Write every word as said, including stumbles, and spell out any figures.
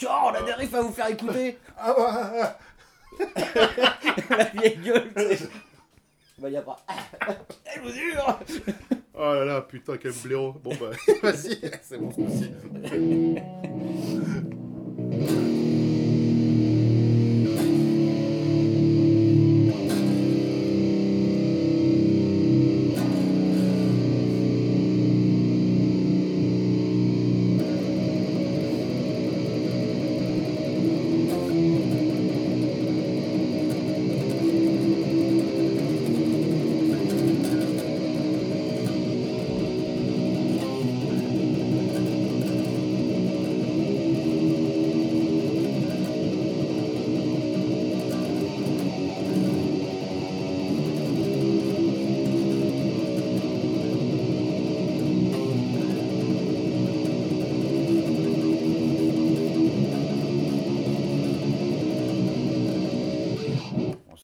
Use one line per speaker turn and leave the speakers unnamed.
Tu vois, on a des riffs à vous faire écouter.
Ah bah.
La vieille gueule, tu sais. Bah, y a pas. Je vous jure.
Oh là là, putain, quel blaireau. Bon bah, vas-y, c'est bon, c'est possible.